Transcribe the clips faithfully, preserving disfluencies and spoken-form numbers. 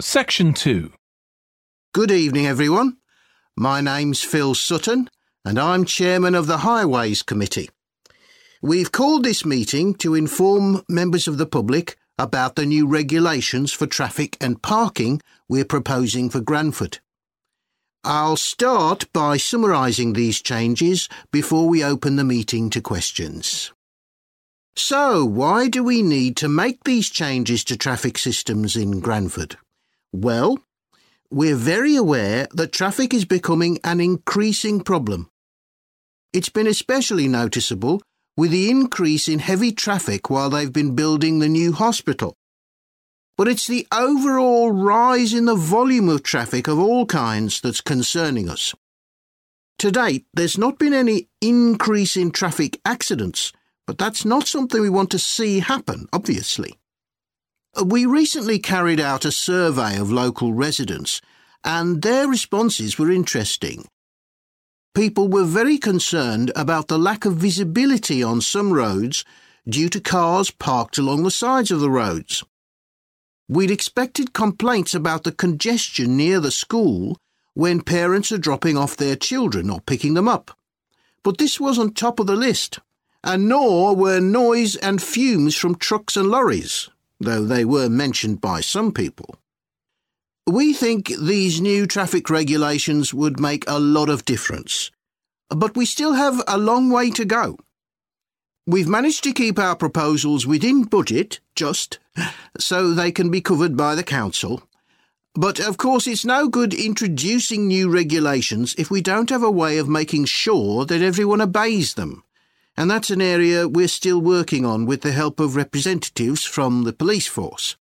Section two. Good evening, everyone. My name's Phil Sutton, and I'm chairman of the Highways Committee. We've called this meeting to inform members of the public about the new regulations for traffic and parking we're proposing for Granford. I'll start by summarising these changes before we open the meeting to questions. So, why do we need to make these changes to traffic systems in Granford? Well, we're very aware that traffic is becoming an increasing problem. It's been especially noticeable with the increase in heavy traffic while they've been building the new hospital. But it's the overall rise in the volume of traffic of all kinds that's concerning us. To date, there's not been any increase in traffic accidents, but that's not something we want to see happen, obviously. We recently carried out a survey of local residents, and their responses were interesting. People were very concerned about the lack of visibility on some roads due to cars parked along the sides of the roads. We'd expected complaints about the congestion near the school when parents are dropping off their children or picking them up. But this wasn't top of the list, and nor were noise and fumes from trucks and lorries, though they were mentioned by some people. We think these new traffic regulations would make a lot of difference, but we still have a long way to go. We've managed to keep our proposals within budget, just, so they can be covered by the council. But of course it's no good introducing new regulations if we don't have a way of making sure that everyone obeys them. And that's an area we're still working on with the help of representatives from the police force.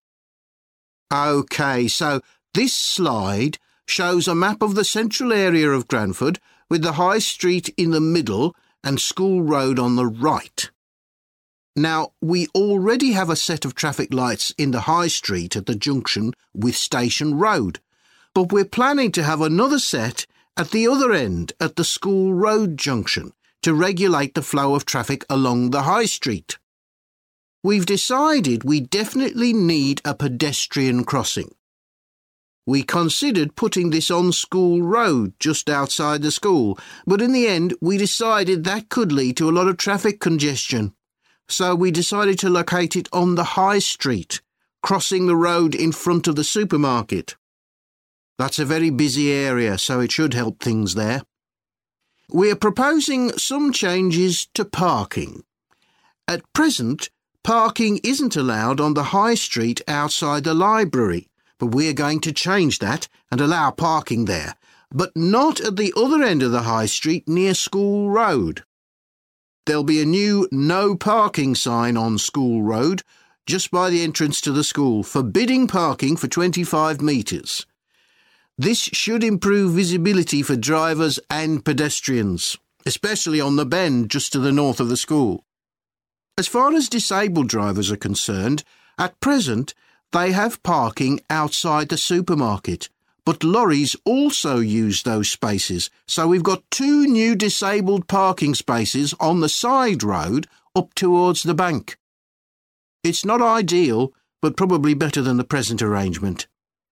OK, so this slide shows a map of the central area of Granford with the High Street in the middle and School Road on the right. Now, we already have a set of traffic lights in the High Street at the junction with Station Road, but we're planning to have another set at the other end at the School Road junction to regulate the flow of traffic along the High Street. We've decided we definitely need a pedestrian crossing. We considered putting this on School Road just outside the school, but in the end we decided that could lead to a lot of traffic congestion. So we decided to locate it on the High Street, crossing the road in front of the supermarket. That's a very busy area, so it should help things there. We're proposing some changes to parking. At present, parking isn't allowed on the High Street outside the library, but we're going to change that and allow parking there, but not at the other end of the High Street near School Road. There'll be a new no parking sign on School Road just by the entrance to the school, forbidding parking for twenty-five metres. This should improve visibility for drivers and pedestrians, especially on the bend just to the north of the school. As far as disabled drivers are concerned, at present they have parking outside the supermarket, but lorries also use those spaces, so we've got two new disabled parking spaces on the side road up towards the bank. It's not ideal, but probably better than the present arrangement.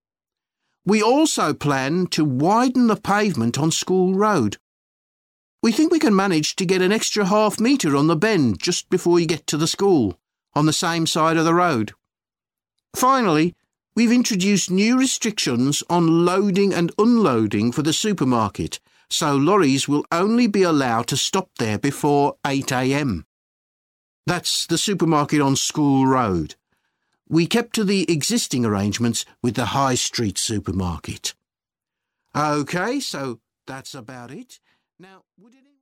We also plan to widen the pavement on School Road. We think we can manage to get an extra half metre on the bend just before you get to the school, on the same side of the road. Finally, we've introduced new restrictions on loading and unloading for the supermarket, so lorries will only be allowed to stop there before eight a m. That's the supermarket on School Road. We kept to the existing arrangements with the High Street supermarket. OK, so that's about it. Now, would anyone...